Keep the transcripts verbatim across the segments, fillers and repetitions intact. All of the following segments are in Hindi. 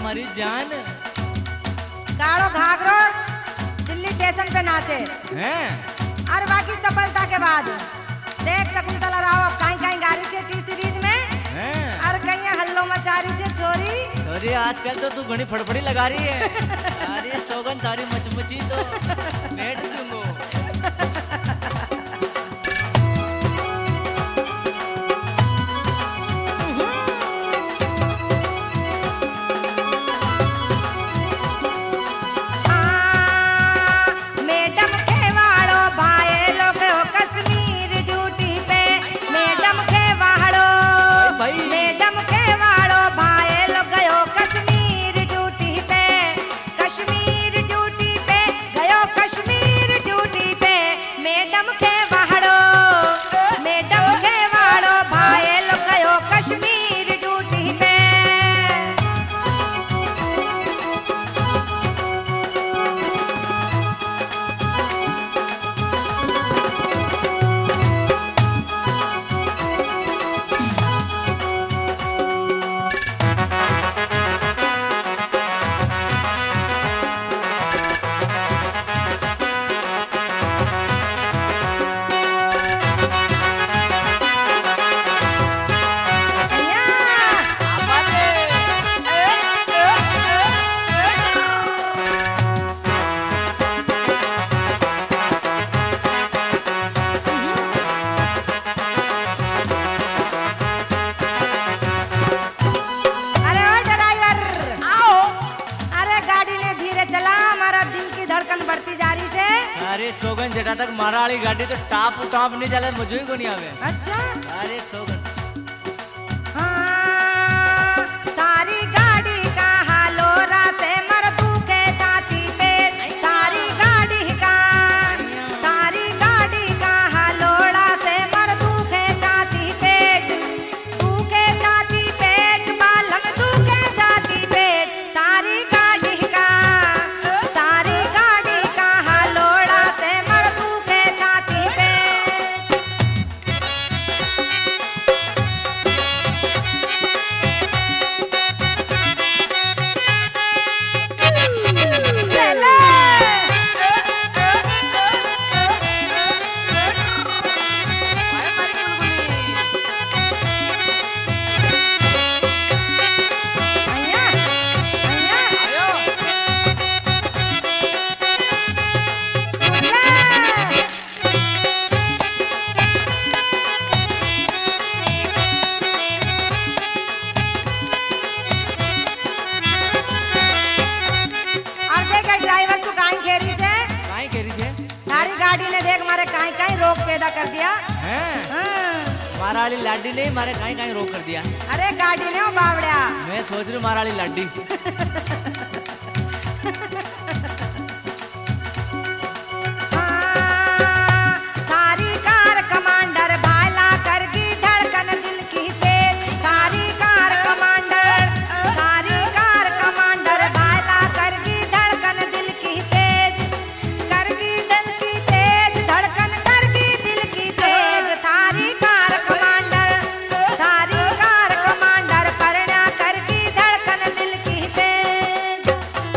हमारी जान। काड़ो घाघरो दिल्ली स्टेशन पे नाचे हैं? और बाकी सफलता के बाद देख शकुंतला राव कहीं कहीं गाड़ी छे टी सीरीज में हैं? और कहीं हल्लो मचारी छे छोरी। अरे आजकल तो तू घनी फड़फड़ी लगा रही है। अरे सौगन सारी मचमची तो बैठ दूंगो। बढ़ती जा रही से। अरे सोगन जेठा तक मारा वाली गाड़ी तो टाप टाप नहीं चले मुझे को नहीं आवे। अच्छा अरे सोगन हाँ, तारी गाड़ी का हालोरा से मर तू के छाती पे तारी गाड़ी का तारी गाड़ी का हालोरा से मर तू के छाती पेट तू के छाती पेट बालन तू के छाती पेट तारी गाड़ी का तारी गाड़ी का हालोरा से मर तू के छाती पेट। ड्राइवर तू काई खेरी से काई खेरी से सारी गाड़ी ने देख मारे काई काई रोक पैदा कर दिया हैं? हाँ। मारा वाली लाडी ने मारे काई काई रोक कर दिया। अरे गाड़ी ने वो बावड़िया मैं सोच रही हूँ मारा वाली लाडी। हाँ, थारी कार कमांडर भाला करगी धड़कन दिल की तेज थारी कार कमांडर थारी कार कमांडर भाला करगी धड़कन दिल की तेज करगी दिल की तेज धड़कन करगी दिल की तेज थारी कार कमांडर थारी कार कमांडर परण्या करगी धड़कन दिल की तेज।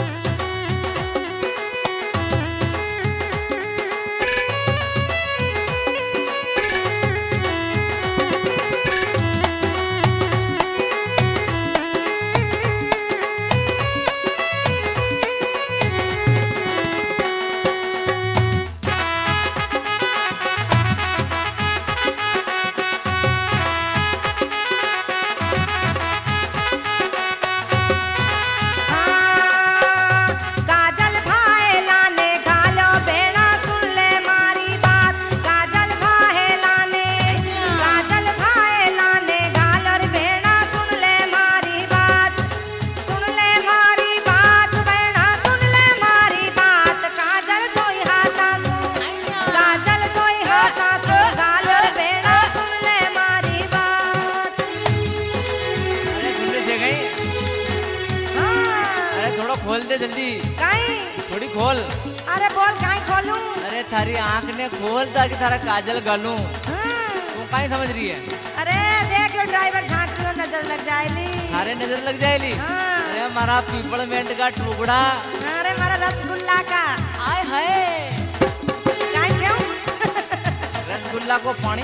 काजल भाए लाने घालो बेड़ा सुन ले मारी बात काजल भाए लाने काजल भाए लाने घालो बेड़ा सुन ले मारी बात सुन ले मारी बात बेड़ा सुन ले मारी बात काजल कोई हाथा सु काजल कोई हाथा सु घालो बेड़ा सुन ले मारी बात। अरे सुनने से गई। हाँ अरे थोड़ा खोल दे जल्दी काई थोड़ी खोल। अरे बोल काई खोलूं अरे थारी आंख ने खोल ताकि थारा काजल गलूं। हाँ। तू काई समझ रही है? अरे देख यो ड्राइवर झांक रही हो नजर लग जाएली। थारे नजर लग जाएली। हाँ। अरे ये हमारा पीपलमेंट का टुकड़ा। अरे हमारा रसगुल्ला का। आय हाय क्या क्यों? रसगुल्ला को पानी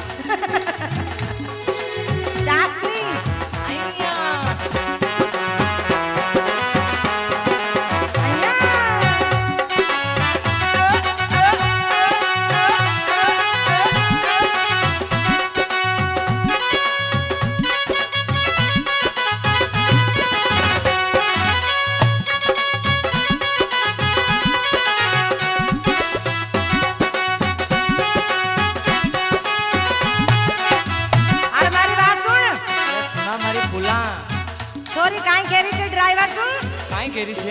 चाशनी। आइया। अय्या। और हमारी बात सुन। अरे सुना हमारी फूला छोरी काहे केरी छे ड्राइवर सुन। काई केरी छे?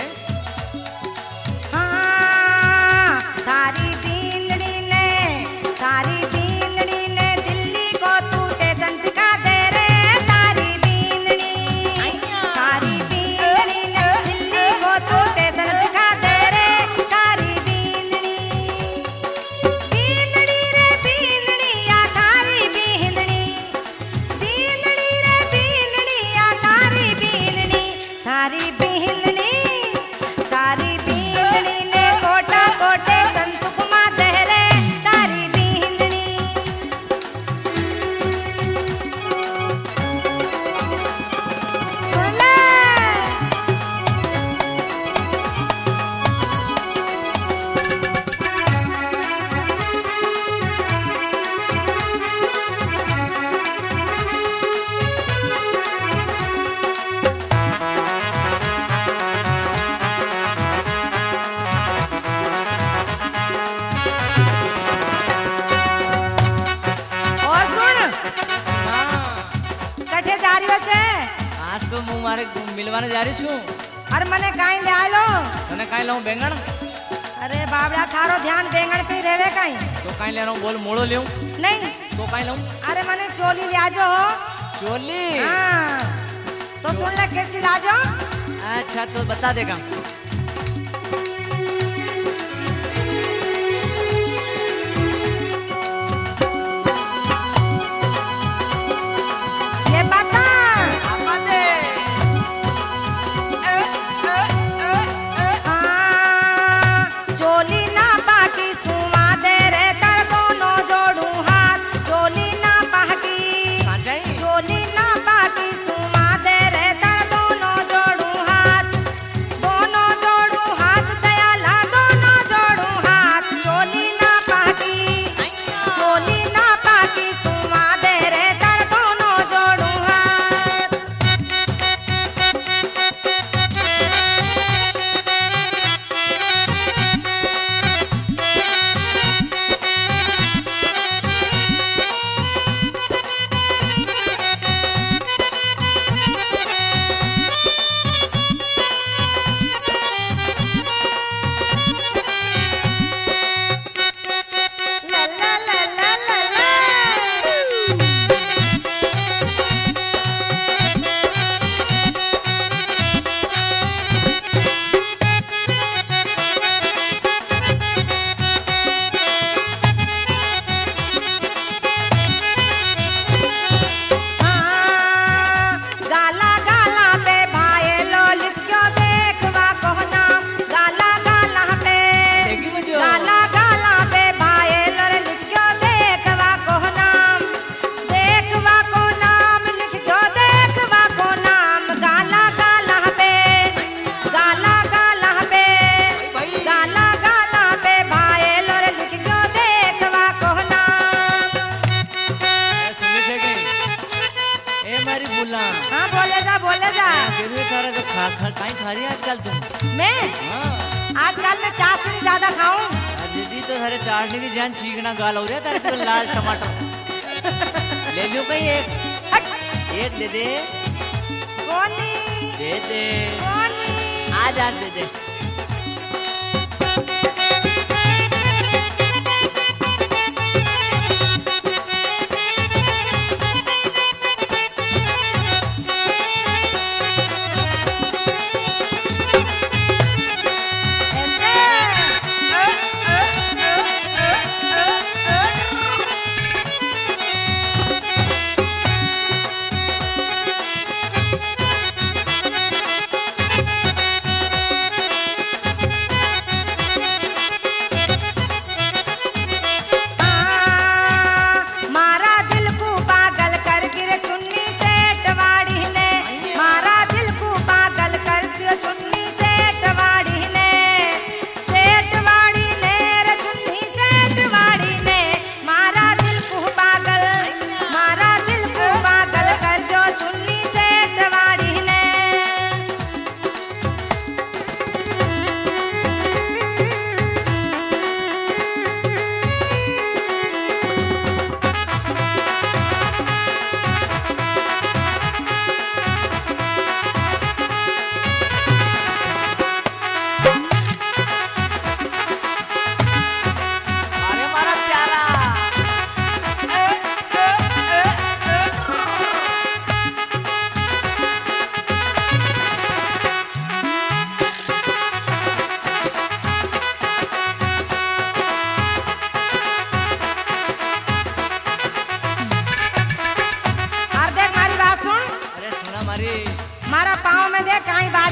हाँ, तारी बींदड़ी ने तारी बींदड़ी ने दिल्ली को तू स्टेशन दिखा दे रे। तारी बींदड़ी तारी बींदड़ी ने दिल्ली को तू स्टेशन दिखा दे रे। तारी बींदड़ी बींदड़ी रे बींदड़ी या तारी बींदड़ी बींदड़ी रे बींदड़ी या तारी बींदड़ी तारी बींदड़ी तारी बींदड़ी ने कोटा कोटे संतुक मा दहरे। तारी बींदड़ी सुन ले। और सुन सुना कठे जा रही हो छे। आज तो मैं मारे मिलवाने जा रही छूं। और मने काई ले आलो। तने काई लाऊं बैंगन? अरे बाबड़ा थारो ध्यान बेंगण पे ही रहवे काई। तो काई लेनो बोल मोड़ो लेऊं? नहीं तो काई लाऊं? अरे मने चोली ले आजो हो। चोली। हाँ तो सुन ले कैसी लाजो। अच्छा तो बता देगा। ये बता हाँ, चोली ना पाकी सुमा दे रे तर दोनों जोड़ू हाथ। चोली ना पाकी कहाँ जाई? चोली ना पाकी सुमा दे रे तर दोनों जोड़ू हाथ। दोनों जोड़ू हाथ दयाला दोनों जोड़ू हाथ। चोली ना पाकी चोली ना पाकी सुमा दे रे तर दोनों जोड़ू हाथ। ला ला ला ला ला ला। हाँ, गाला गाला पे भाई लो लिख क्यों देखवा कोहना। गाला गाला पे देखी मुझे। गाला गाला पे भाई लो लिख क्यों देखवा कोहना। देखवा को नाम लिख क्यों देखवा को नाम। गाला गाला पे गाला गाला पे भाई गाला गाला पे भाई लो लिख क्यों देखवा कोहना। ए, सुनी थे कहीं? ए मारी फूला हाँ बोले जा बोले जा। फिर भी थारा जो खा खा काई खा रही है आजकल तुम? मैं हाँ आजकल मैं चाशनी ज्यादा खाऊं। अरे दीदी तो थारे चाटनी की जान चीकना गाल हो रहा है तारे तो लाल टमाटर। ले लियो कहीं एक हट एक दे दे कोनी दे दे कोनी। आ जा दे दे।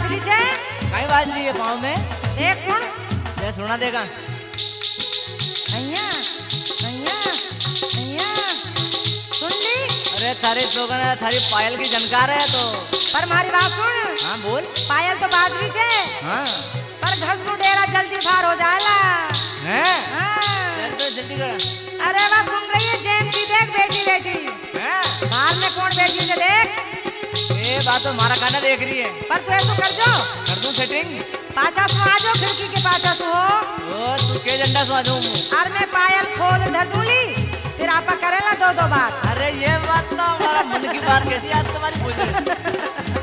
बाजरी छे कहीं बाज रही है पाँव में? देख सुन ये सुना देगा। अय्या अय्या अय्या सुन ली। अरे थारी सोगन है, थारी पायल की जानकार है तो। पर मारी बात सुन। हाँ बोल। पायल तो बाजरी छे हाँ पर घर सु डेरा जल्दी फार हो जाएला। हैं? हाँ। चल तो जल्दी कर। अरे वाह सुन रही है जेम की देख बेटी बेटी। हैं? बाहर में कौन बेटी से देख। ये बात तो हमारा खाना देख रही है। पर तू ऐसा कर जो। कर दूं सेटिंग? पाछा सु आ जाओ खिड़की के पाछा सु हो। ओ तू के झंडा सो आ जाऊं मैं। और मैं पायल खोल धर दूंगी फिर आपा करेला दो दो बात। अरे ये बात तो हमारा मन की बात कैसी आज तुम्हारी बोल रही।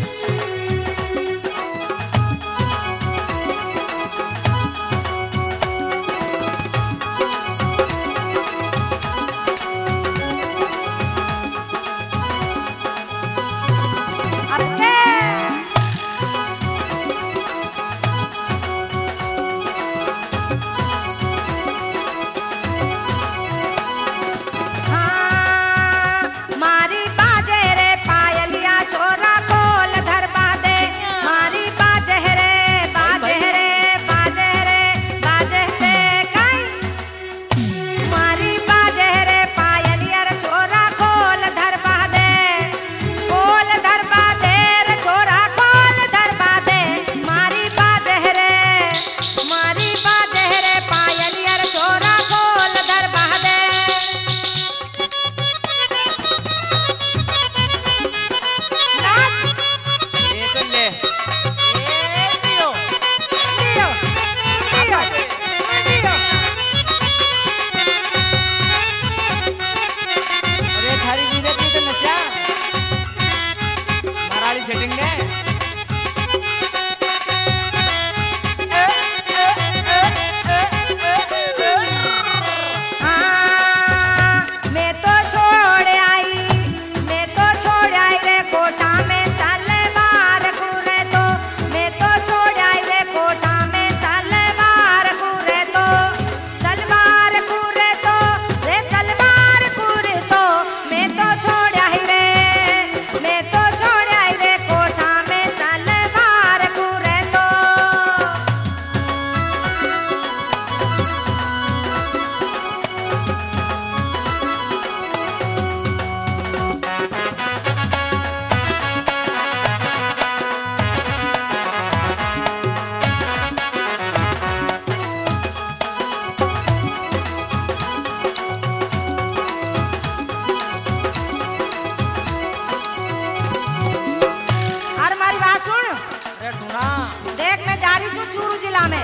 चूरू जिला में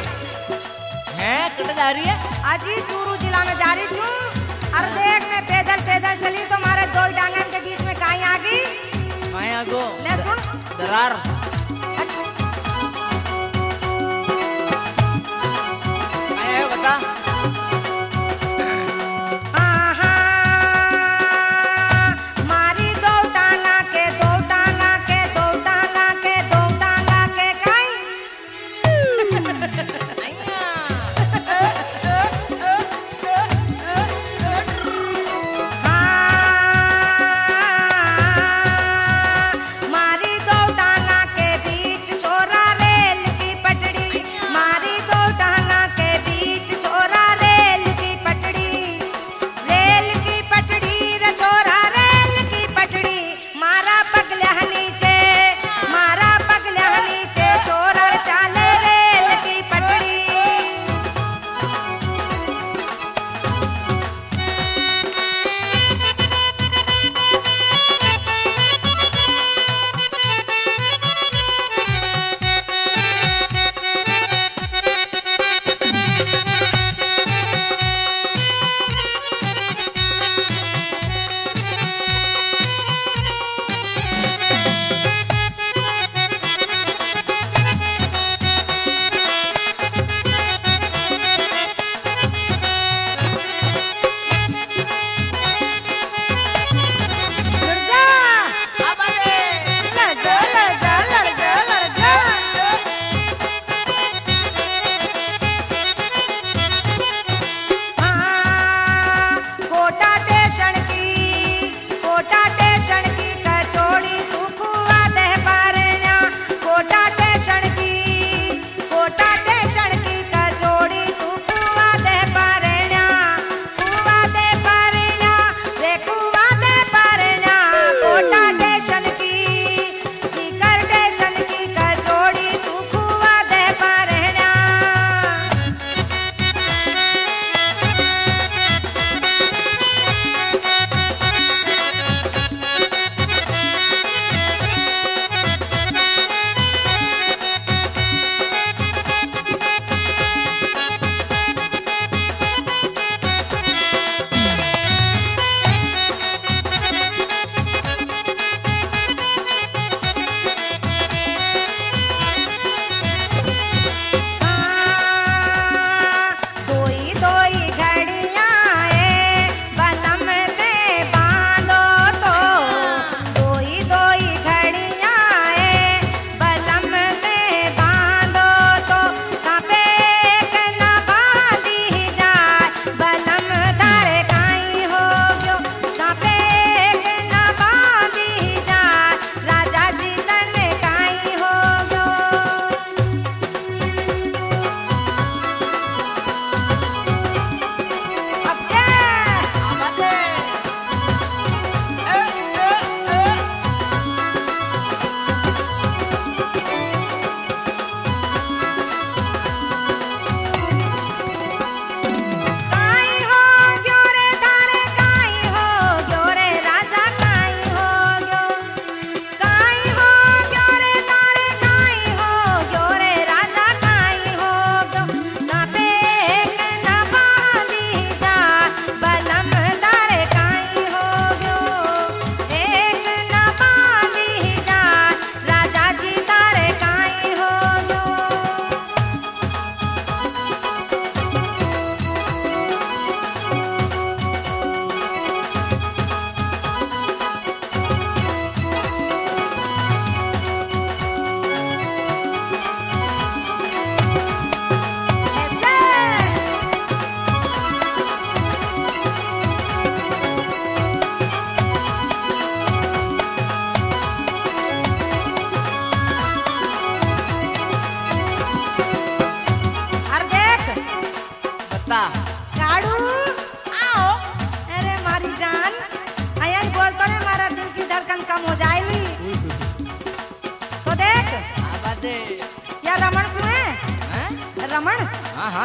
है कट जा रही है अजी चूरू जिला में जा रही छू और देख मैं पैदल पैदल चली तो हमारे दो डांगन के बीच में कहीं आ गई कहीं आ गो ले सुन दरार आया बता कोटा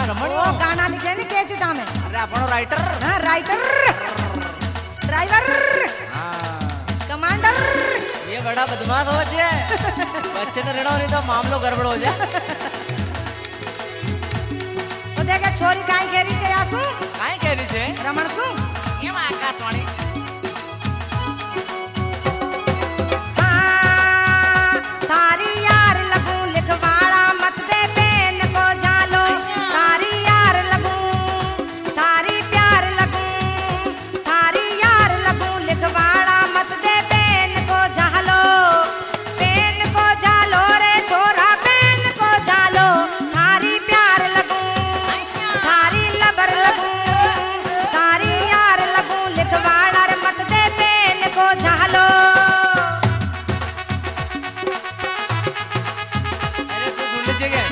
रमणी वो गाना लिखे ने कैसेटा में। अरे अपन राइटर हाँ राइटर ड्राइवर कमांडर ये बड़ा बदमाश हो बच्चे बच्चे ने रेड़ो नहीं तो मामलो गड़बड़ हो जाए। तो देखे छोरी काई घेरी छे आसू काई कह रही छे रमण सु ये में आकाशवाणी हाँ थारी यार लगू लिखवाड़ा मत दे पेन को झालो थारी यार लगू थारी प्यार लगू थारी यार लगू लिखवाड़ा मत दे पेन को झालो पेन को झालो रे छोरा पेन को झालो थारी प्यार लगू थारी लबर लगू थारी यार लगू लिखवाड़ा रे मत दे पेन को झालो। अरे तू सुन लीजिए क्या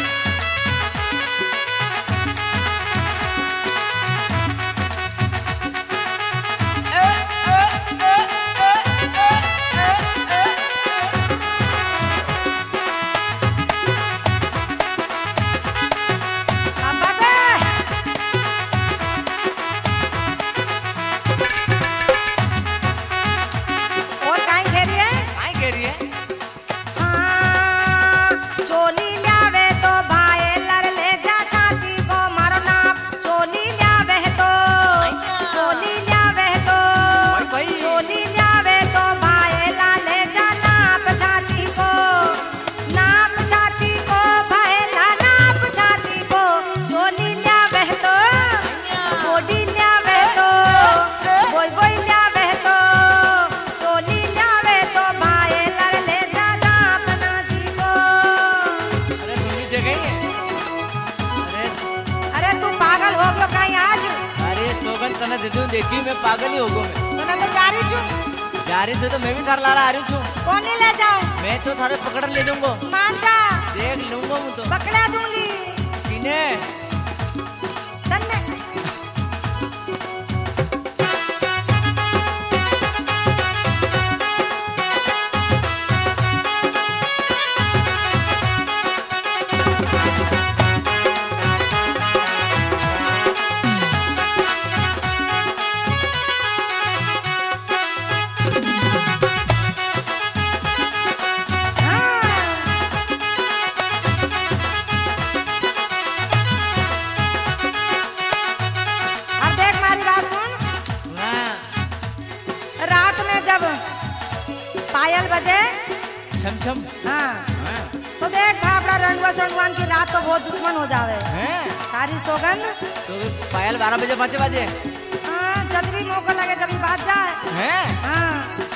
अब बता। और काई घेरी है काई कह रही है हाँ, चोली ल्यावे तो भाए लड़ ले जा छाती को मारो नाप चोली ल्यावे तो चोली ल्यावे तो भाई भाई चोली ल्यावे तो भाए ला ले जा नाप छाती को नाप छाती को भाए ला नाप छाती को चोली ल्यावे तो बॉडी ल्यावे तो बोई बोई ल्यावे तो चोली ल्यावे तो भाए लड़ ले जा जाप नाती को। अरे सुन लीजिए कहीं अरे अरे तू पागल हो गयो कहीं आज अरे सोगन तने दे दूं देखी मैं पागल ही हो गयो मैं तने तो जारी छु जा रही थी तो मैं भी थार लारा आ रही हूँ कोनी ले जाऊं मैं तो थारे पकड़ ले जाऊंगा मान जा देख लूंगा मैं तो पकड़ा दूंगी किने तन्ने अब देख मारी बात सुन हाँ रात में जब पायल बजे छम छम हाँ हाँ तो देख भापड़ा रणुआ सणुआन की रात तो बहुत दुश्मन हो जावे हैं सारी सौगंध तो पायल बारह बजे पाँच बजे हाँ जब भी मौका लगे जब भी बात जाए हैं हाँ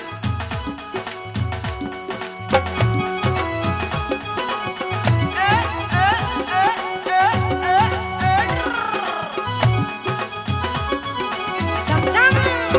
चम चम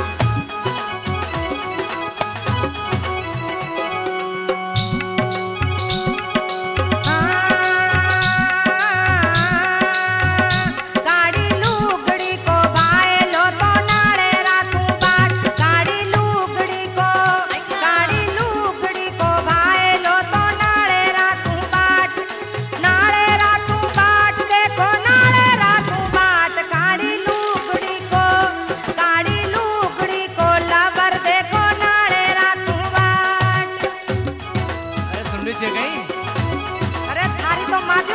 गाड़ी लुगड़ी को भाए लो तो नाड़े रातू बाट गाड़ी लुगड़ी को गाड़ी लुगड़ी को भाए लो तो नाड़े रातू बाट नाड़े रातू बाट देखो नाड़े रातू बाट गाड़ी लुगड़ी को गाड़ी लुगड़ी को लवर देखो नाड़े रातू बाट। अरे सुन लीजिए कहीं अरे थारी तो माजू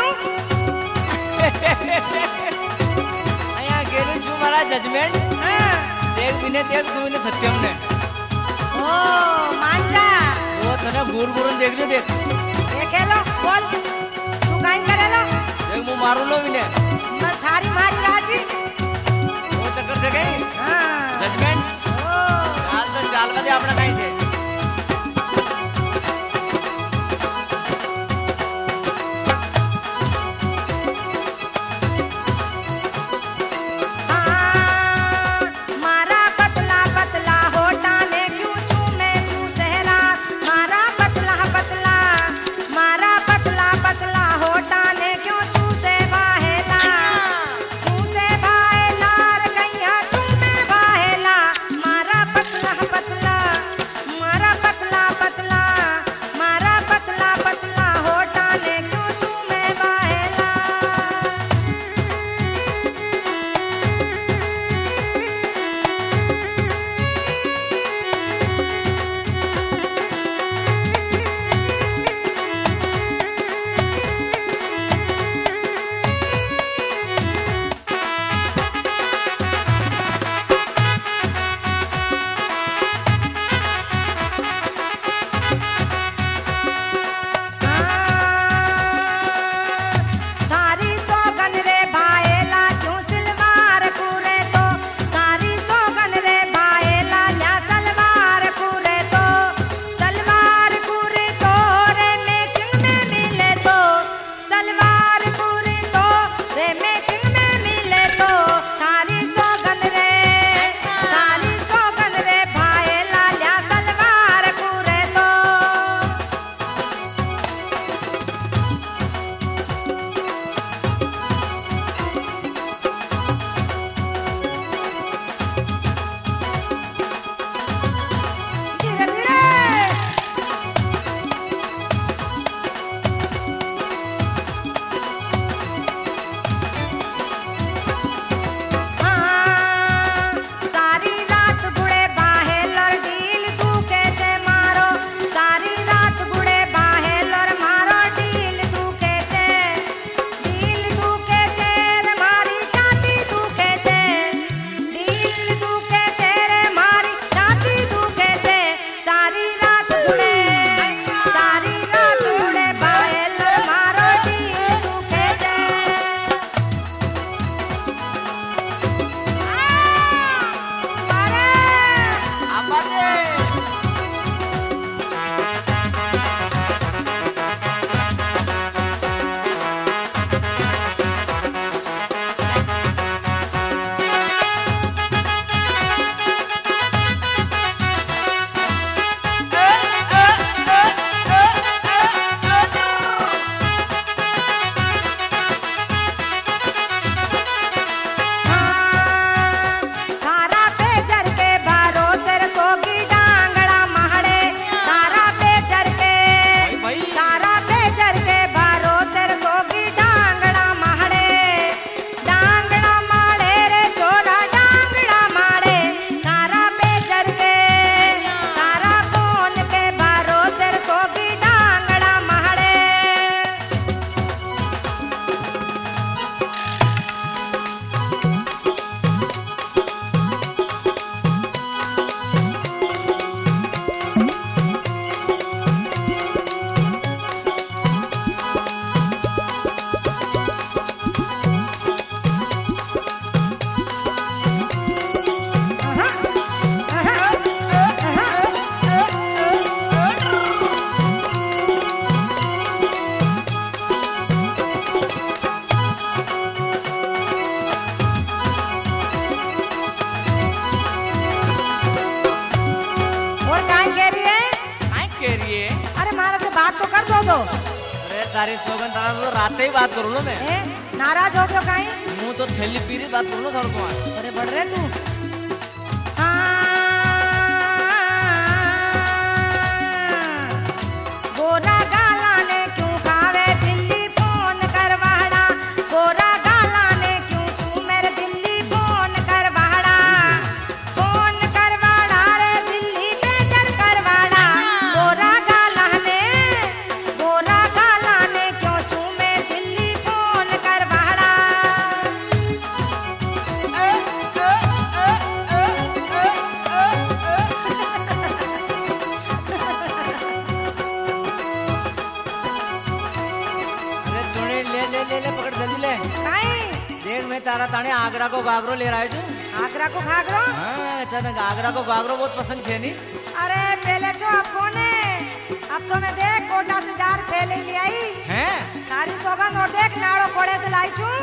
અહીંયા ગેલું છું મારા જજમેન્ટ हाँ। દેખ વિને દેખ તું વિને સત્યમ ને ओ मांजा वो तने गुर गुरन देख लो देख देखे लो बोल तू काई करे लो देख मु मारू लो विने मैं थारी मारी राजी वो चक्कर से गई हाँ जजमेंट ओ चाल तो चाल का दे अपना कहीं से हाँ मारा पतला पतला होटा ने क्यों चूमे चूसे रात मारा पतला पतला मारा पतला पतला होटा ने क्यों चूसे बाहेला चूसे बाहेला रे कैया चूमे बाहेला तारी सोगन तारा तो रात ही बात करूँ मैं। ए, नाराज हो गयो काई? मुँह तो थैली पीरी बात करूँ थोड़ा को। अरे बढ़ रहे तू। गोरा गाला ने क्यों खावे दिल्ली फोन करवाड़ा, गोरा गाला ने क्यों छू मेरे दिल्ली फोन करवाड़ा, फोन करवाड़ा रे दिल्ली बेचर करवाड़ा, गोरा गाला ने, गोरा गाला ने क्यों छू मैं दिल्ली फोन करवाड़ा। ले ले पकड़ जल्दी ले। काई? देख मैं तारा ताने आगरा को गागरो ले रहा है तू। आगरा को घाघरो? हाँ चल आगरा को गागरो बहुत पसंद है नी। अरे पहले जो अब कोने, अब तो मैं देख कोटा से जार पहले ले आई हैं सारी सोगंद और देख नाड़ो कोड़े से लाई छू।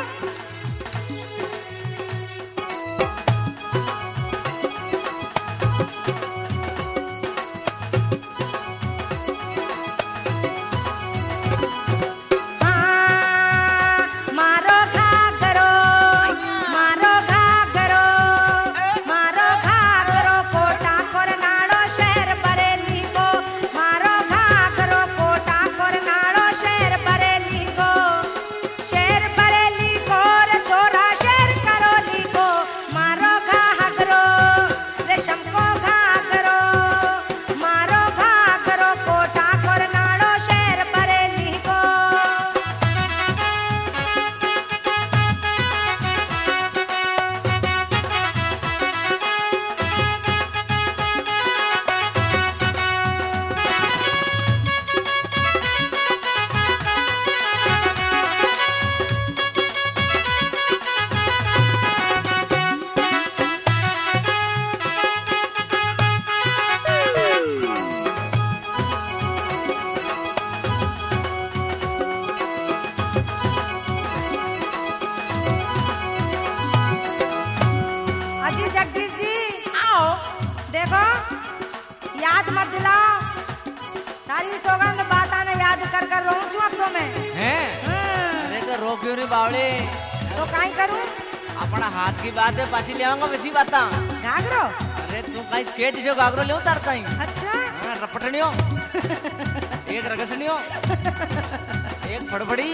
याद मत दिलाओ, सारी सौगंध बात आने याद कर कर रहूं छू अब तो मैं। हैं? अरे तो रो क्यों नहीं बावड़े? तो काई करूं? अपना हाथ की बात है पाची ले आऊंगा वैसी बात। घाघरो? अरे तू कहीं केज जो घाघरो ले उतारता ही। अच्छा? हाँ रपटनियो, एक रगसनियो, एक फड़फड़ी।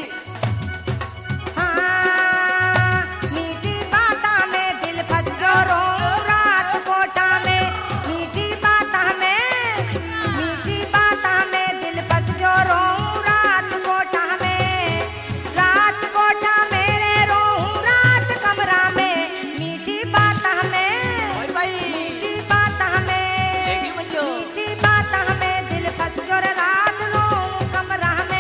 हाँ, मीठी बाता में दिल फंस गयो रोऊं रात कोटा में, मीठी बाता में, मीठी बाता में दिल फंस गयो रोऊं रात कोटा में, रात कोटा मेरे रोऊं रात कमरा में, मीठी बाता में, मीठी बाता में, मीठी बाता में दिल फंस गयो रे रात रोऊं कमरा में।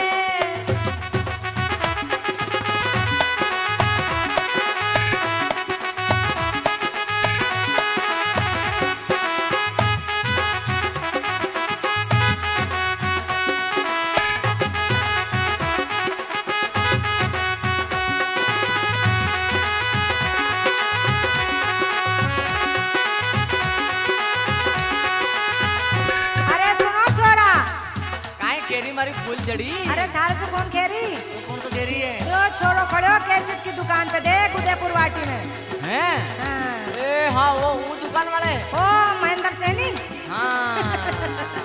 मारी फूल जड़ी। अरे थार से कौन खेरी? तो कौन तो खेरी है? जो छोड़ो खड़े हो कैसेट की दुकान पे देख उदयपुर वाटी में। हैं? हाँ। ए हाँ वो वो दुकान वाले। ओ महेंद्र सैनी। हाँ।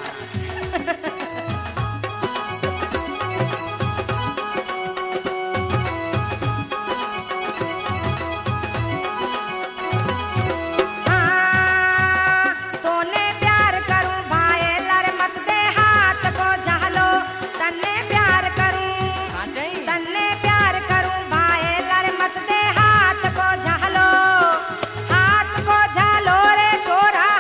हाथ को झालो रे छोरा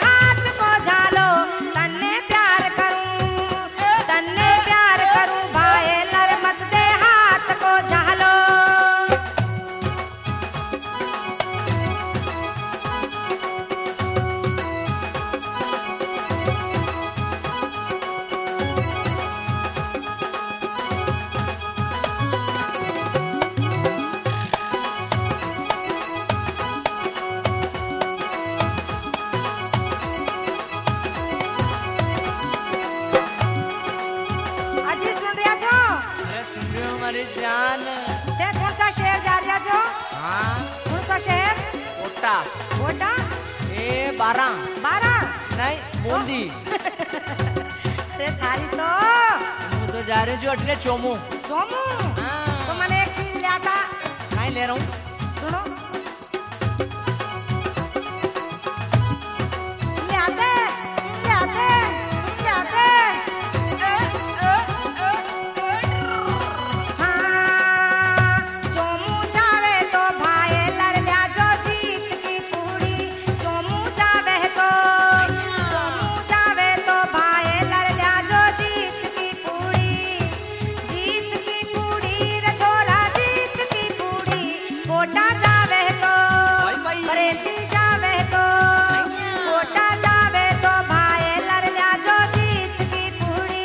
मारी जान। ते कौन सा शहर जा रहा जो? हाँ कौन सा शहर? कोटा। कोटा? ए बारह। बारह? नहीं बूंदी। ते थारी तो मैं तो जा रही हूँ जो अटले चोमू। चोमू? हाँ। तो मैंने एक चीज लिया था। नहीं ले रहा हूँ। सुनो ले आते ले आते ले आते हाँ चोमू जावे तो भाई लड़ लिया जो जीत की पूरी। चोमू जावे तो चोमू जावे तो भाई लड़ लिया जो जीत की पूरी। जीत की पूरी रे छोरा जीत की पूरी। कोटा जावे तो परेसी जावे तो कोटा जावे तो भाई लड़ लिया जो जीत की पूरी।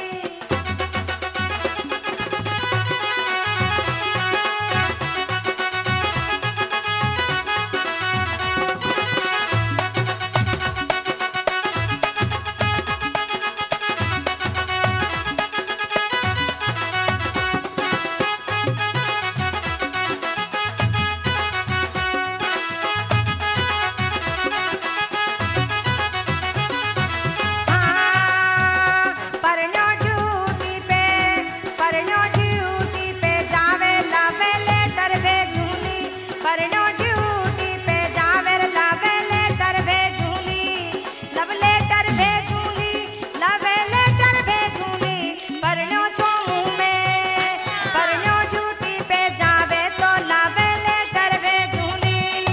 हाँ परनो ड्यूटी पे परनो ड्यूटी पे जावे लावे लेटर भेजूंगी। परनो ड्यूटी पे जावे लावे लेटर भेजूंगी। लव लेटर भेजूंगी लव लेटर भेजूंगी। परनो चोमू में परनो ड्यूटी पे जावे तो लावे लेटर भेजूंगी।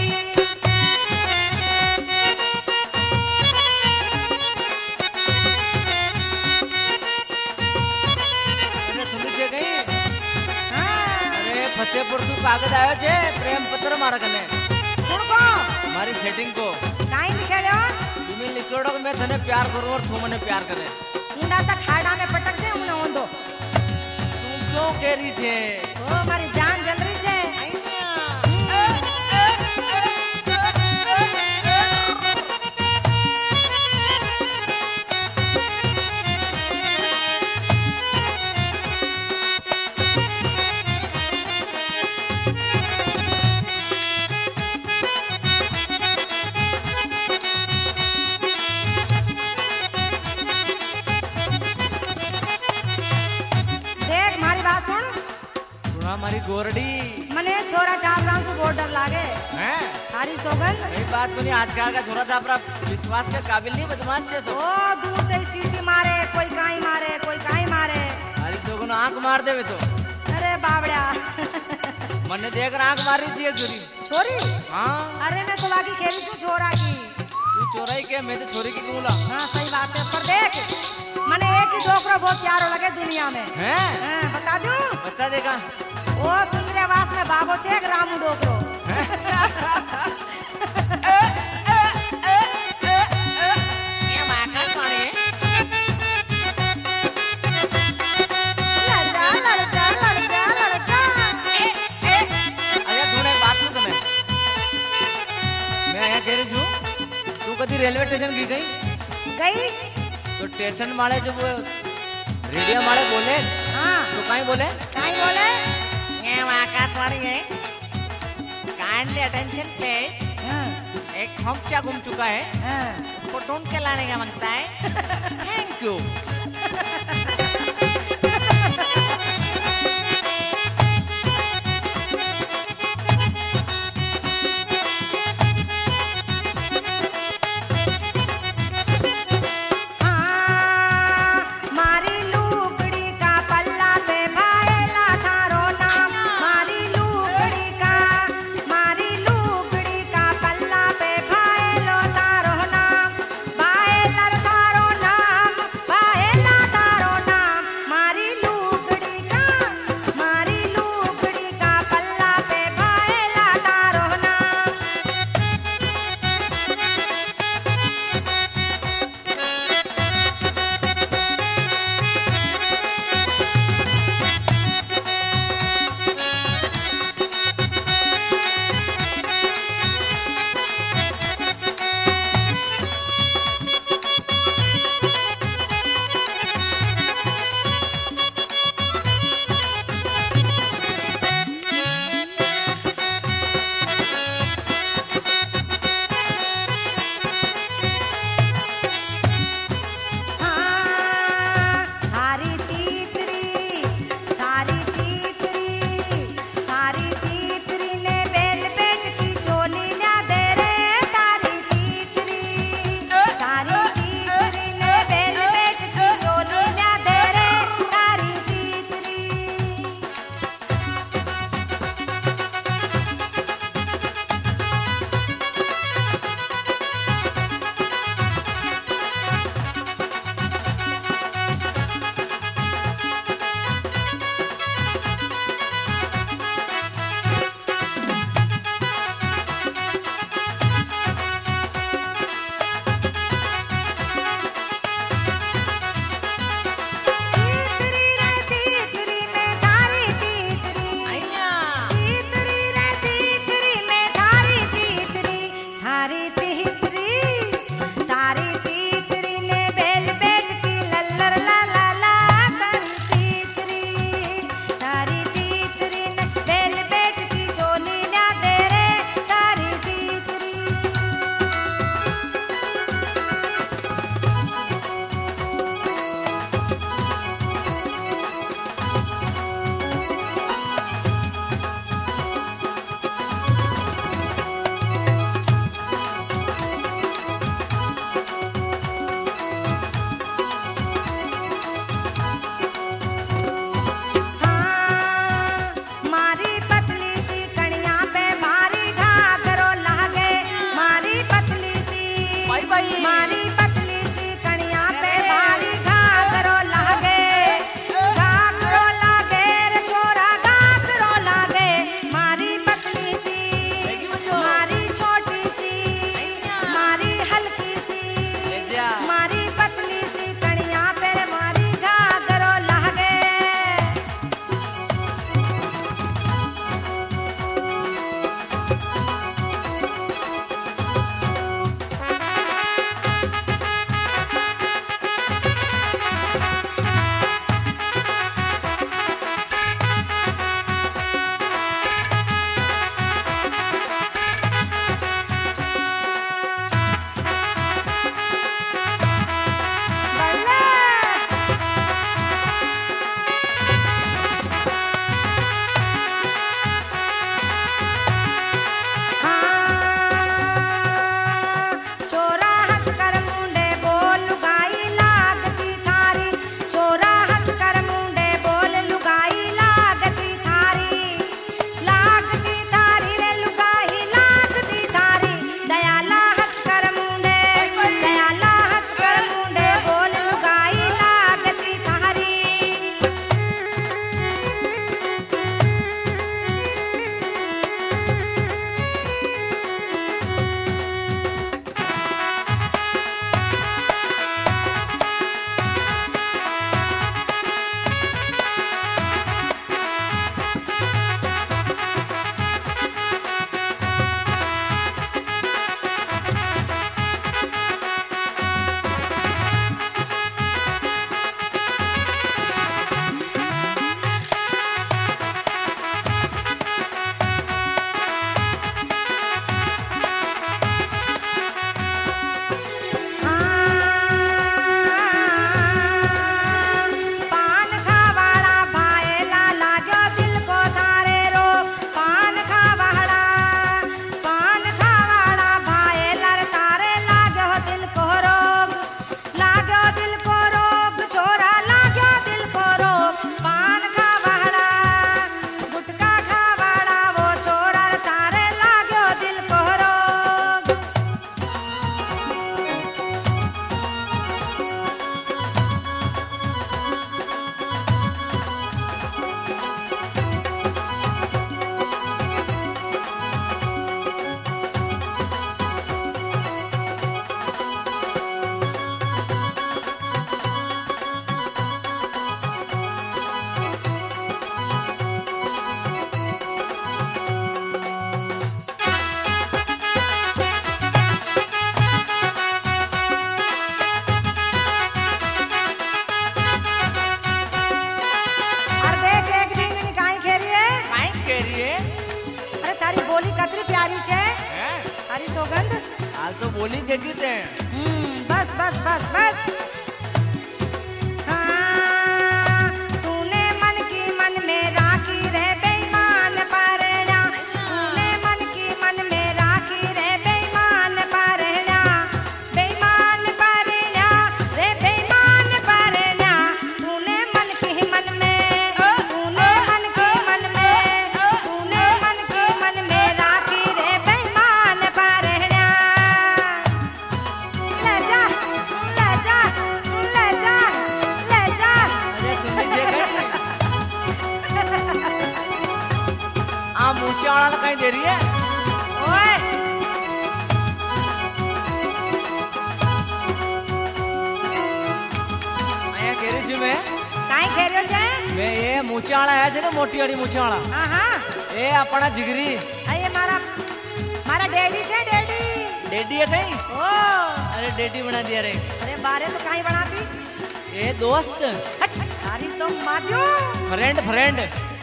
मैंने सुनी छे गई। हाँ अरे फतेहपुर तू कागज आयो छे प्रेम पत्र मारा कने। कुणको मारी सेटिंग को काई लिखेलो? तुम्हें लिखोड़ो कि मैं तने प्यार करूँ और तू मने प्यार करे। ऊंडा ता खाड़ा में पटक दे उन्हें ओंदो। तू क्यों कह रही थे? ओ मारी जान जल रही है। देख मारी बात सुन। सुना हमारी गोरडी मने छोरा चापराम से बॉर्डर लागे। हैं? थारी सोगंद यही बात बनी आजकल का छोरा था अपना विश्वास के काबिल नहीं बदमाश से तो। ओ दूर से ही सीटी मारे कोई काई मारे कोई काई मारे। हमारी सोगन आंख मार देवे तो। अरे बावड़िया मने देख रहा आंख मार रही थी एक छोरी। छोरी? हाँ अरे मैं तो बाकी खेली तू छोरा की। तू चोराई के मैं तो छोरी की कहूँला। हाँ सही बात है पर देख मने एक ही डोकरो बहुत प्यारो लगे दुनिया में। हैं? हाँ, बता दूं? बता देगा। ओ सुंदरे वास में बाबो छे एक रामू डोकरो। ये माका पानी है। लड़का लड़का लड़का लड़का। अरे सुन एक बात सुन तने। मैं यहाँ कह रही हूँ तू कभी रेलवे स्टेशन की गई? गई? तो स्टेशन वाले जो वो रेडियो वाले बोले हाँ तो कहीं बोले काई बोले? ये आकाशवाणी है काइंडली अटेंशन प्लीज। हाँ एक हफ्ता गुम चुका है हाँ उसको ढूंढ के लाने का मांगता है। Thank you. हाँ मारी लुगड़ी का पल्ला पे भाएला थारो नाम। मारी लुगड़ी का मारी लुगड़ी का पल्ला पे भाएलो थारो नाम। भाएला थारो नाम भाएला थारो नाम। जा मारी पतली सी कणिया पर मारी घाघरो लागे हाल तो बोली देखी थे बस बस बस बस हाँ, तूने मन की मन में राखी रे बेईमान पारना तूने मन की मन में राखी रे बेईमान पारना बेईमान पारना रे बेईमान पारना तूने मन की मन में तूने मन की मन में तूने मन की मन में राखी रे बेईमान पारना ले जा ले जा ले जा ले जा अरे तुमने देखा आ ऊंचे वाला कहीं दे रही है ओए અહીંયા કેરી છું મેં કાઈ ખેર્યો છે મેં એ મૂછા વાળા આયા છે ને મોટી વાળી મૂછા વાળા હા હા એ આપણા જીગરી આ એ મારા મારા ડેડી છે ડેડી डेडी है कहीं ओ अरे डेडी बना दिया रे अरे बारे तो काई बनाती ए दोस्त हट तारी तो माजू फ्रेंड फ्रेंड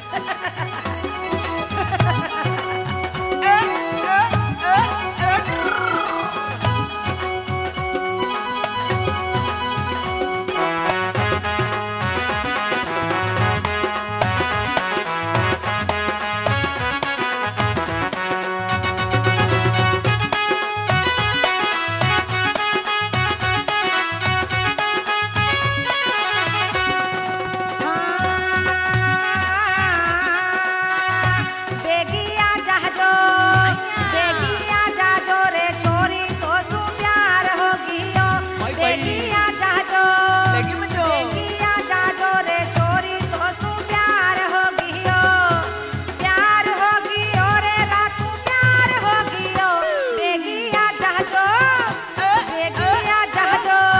देगिया जहाजो देगिया जहाजो रे छोरी तो सु प्यार होगियो भाई भाई। देगिया जहाजो लेगी मुझो देगिया जहाजो रे छोरी तो सु प्यार होगियो प्यार होगियो रे रातू प्यार होगियो देगिया जहाजो देगिया जहाजो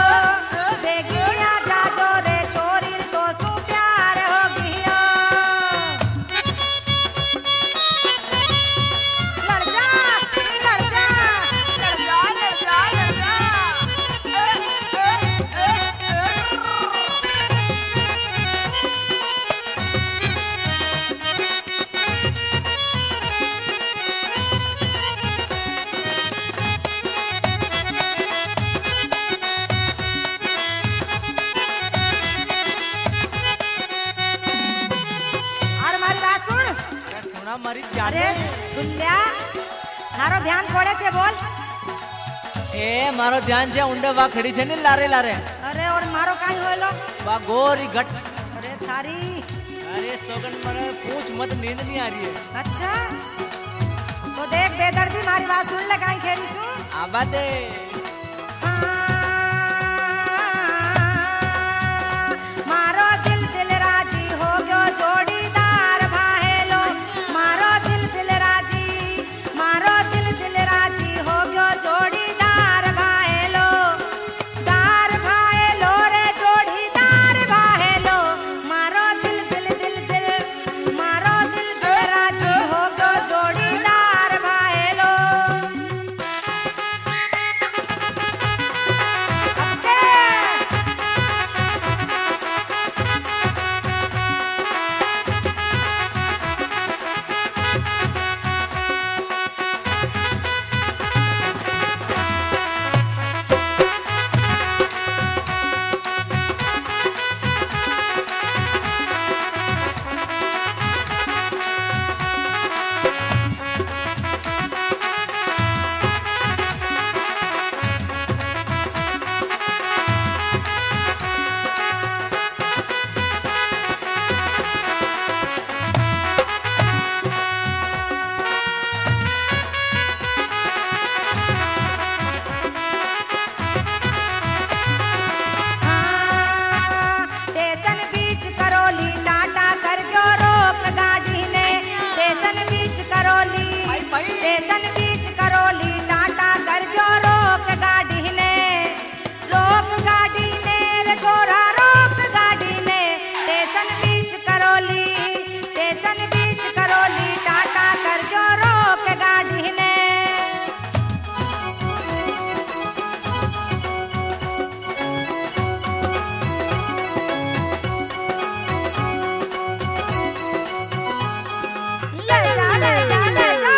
अरे गुल्ल्या थारो ध्यान कोड़े से बोल। ए मारो ध्यान जे उंडे वा खड़ी छे ने लारे लारे। अरे और मारो काई होलो वा गोरी गट। अरे थारी अरे सोगन मरे पूछ मत नींद नहीं आ रही है। अच्छा तो देख बेदर्दी मारी बात सुन ले काई खेली छू आबा दे मारो दिल दिल राजी हो गयो जोड़ीदार भाहेलो मारो दिल दिल राजी मारो दिल दिल राजी हो गयो जोड़ीदार भाहेलो दार भाहेलो रे जोड़ीदार भाहेलो मारो दिल दिल दिल दिल मारो दिल दिल राजी हो गयो जोड़ीदार भाहेलो स्टेशन बीच करोली टाटा कर जो रोक गाड़ी ने स्टेशन बीच करोली स्टेशन बीच करोली टाटा कर जो रोक गाड़ी ने रोक गाड़ी ने रे छोरा रोक गाड़ी ने स्टेशन बीच करोली स्टेशन बीच करोली टाटा कर जो रोक गाड़ी ने ले जा ले जा ले जा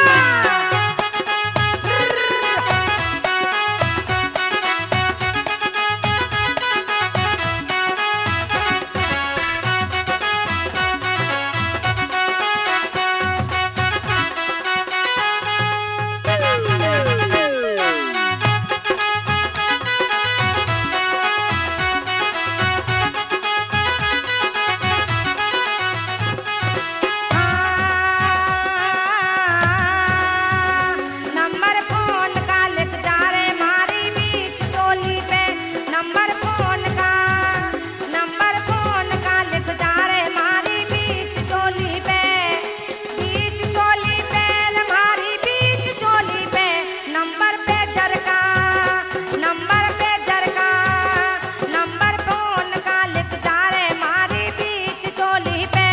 नंबर फोन का लिख जा रे मारी बीच चोली पे नंबर फोन का नंबर फोन का लिख जा रे मारी बीच चोली पे बीच चोली पे ले मारी बीच चोली पे नंबर पे जरका नंबर पे जरका नंबर फोन का लिख जा रे मारी बीच चोली पे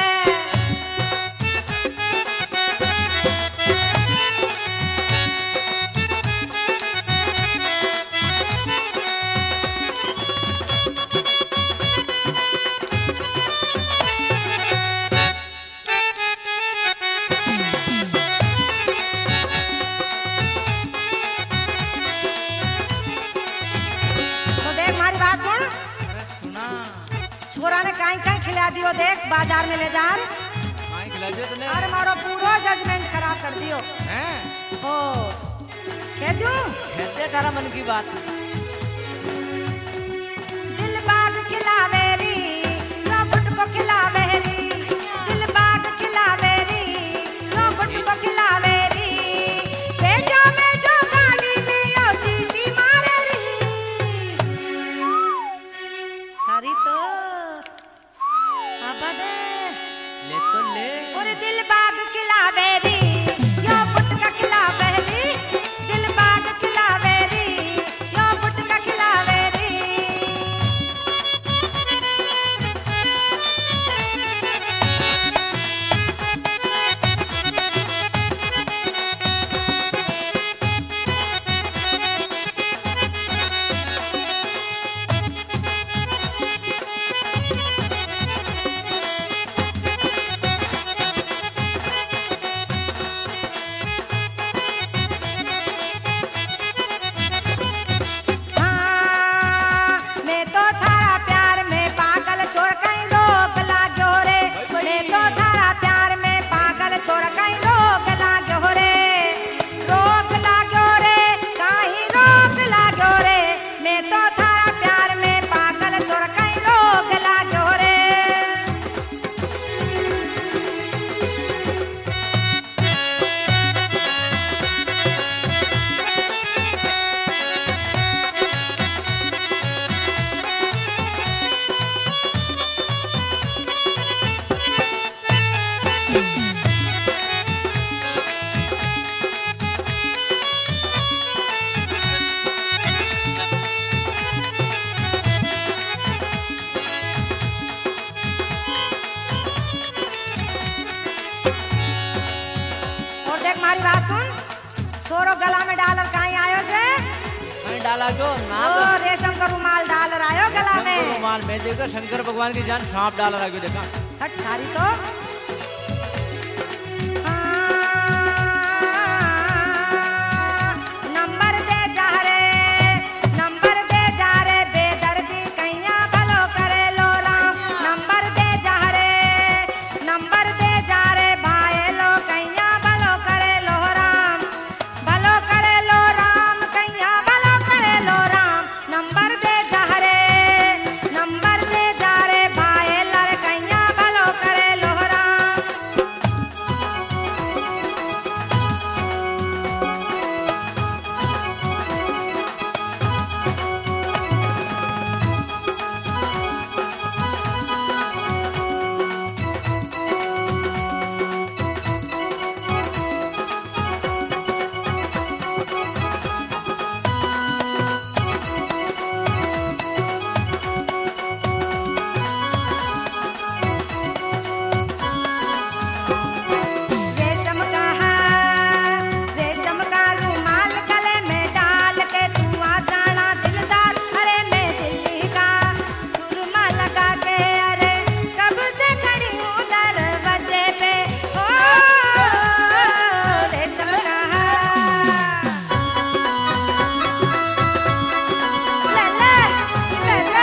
तो देख हमारी बात सुन अरे सुना छोरा ने काई काई खिला दियो देख बाजार में ले जा माई खिला दियो तूने। और मारो पूरा जजमेंट खराब कर दियो हैं ओ कह दूं कैसे तारा मन की बात। दिल बाग खिलावेरी रॉबर्ट को खिलावेरी दिल बाग खिलावेरी रॉबर्ट को खिलावेरी बेटा में जो गाड़ी में यो सीटी मारेरी हरी तो अब दे ले तो ले और दिल बाग खिलावेरी यो पुट का खिलावेरी दिल बाग खिलावेरी यो लागो ना ओ रेशम का रुमाल डाल रहा है गला में। रुमाल में देखो शंकर भगवान की जान सांप डाल रहा है देखा। हट थारी तो नंबर दे जा रे नंबर दे जा रे बेदर्दी कैया भलो करे लो राम। नंबर दे जा रे नंबर दे जा रे भाई लो कैया भलो करे लो राम। भलो करे लो राम कैया भलो करे लो राम। नंबर दे जा रे नंबर दे जा रे भाई लड़ कैया भलो करे लो राम। रेशम का रेशम का रुमाल गले में डाल के तू आ जाना दिलदार। अरे मैं दिल्ली का सुरमा लगा के अरे कब से खड़ी हूँ दरवाजे पे। ओ रेशम का ला ला ला ला।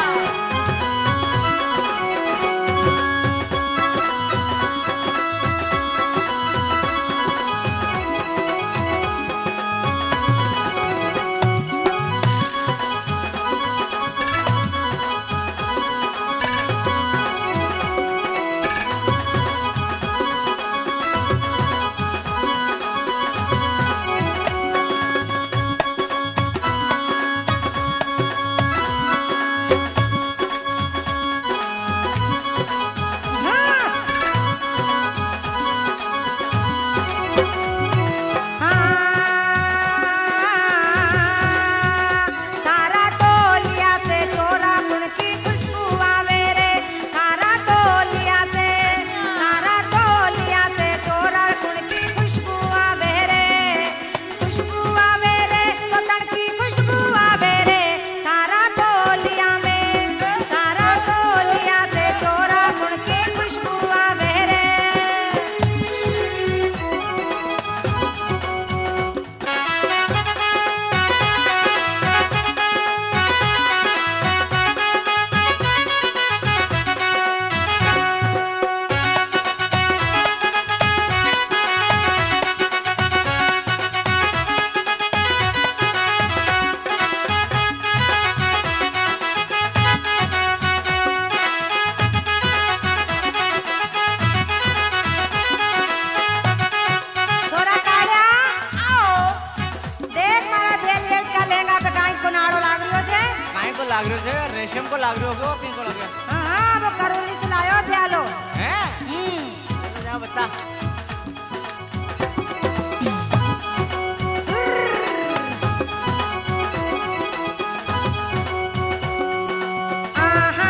तारा तोलिया से चोरा गुण की खुशबू आवे रे। तारा तोलिया से तारा तोलिया से चोरा गुण की खुशबू आवे रे। खुशबू आवे रे तो तड़की खुशबू आवे रे। तारा तोलिया में तारा तोलिया से चोरा गुण की खुशबू आवे रे। छोरा कालिया आओ देख मारा वेलवेट का लहंगा पे काई को नाड़ो लाग रियो छे। काहे को लाग रहे थे रेशम को लाग रहे हो पिंक को लग रहा हां हां वो करोली से लायो दयालो। है हम्म जा बता। आहा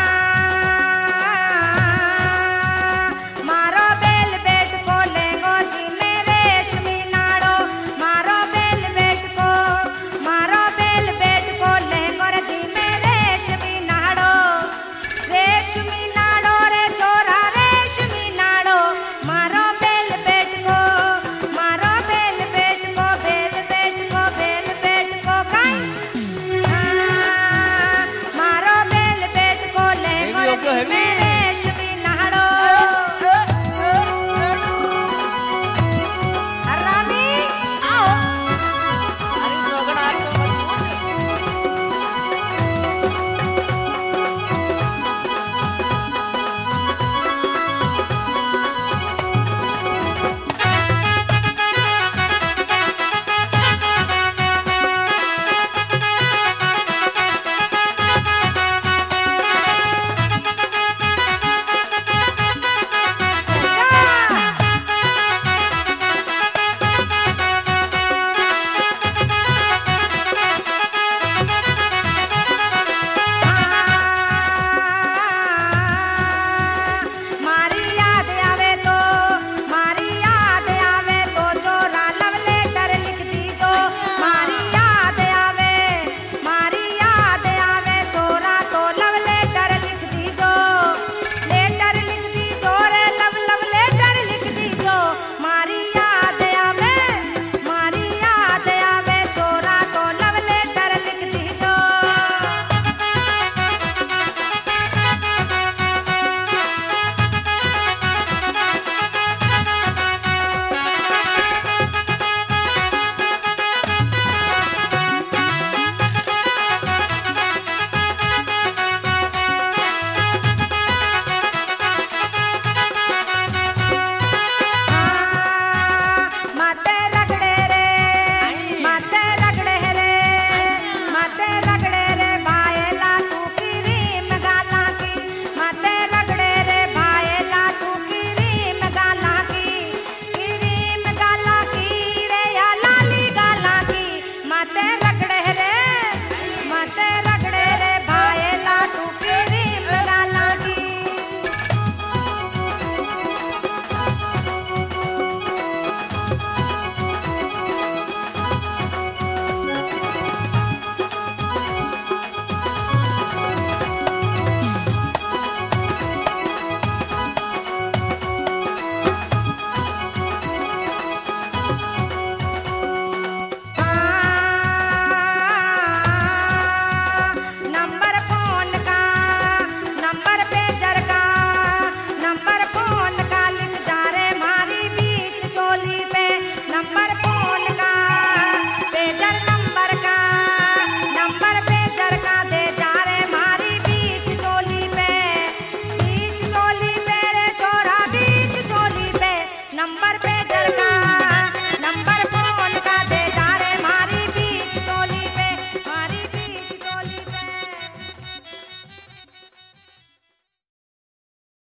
मारो वेलवेट को लेंगो जी में रेशमी नाड़ो। मारो वेलवेट को मारो वेलवेट को लेंगो रे जी में रेशमी नाड़ो। रेशमी नाड़ो रे छोरा रेशमी नाड़ो। मारो वेल डोली पे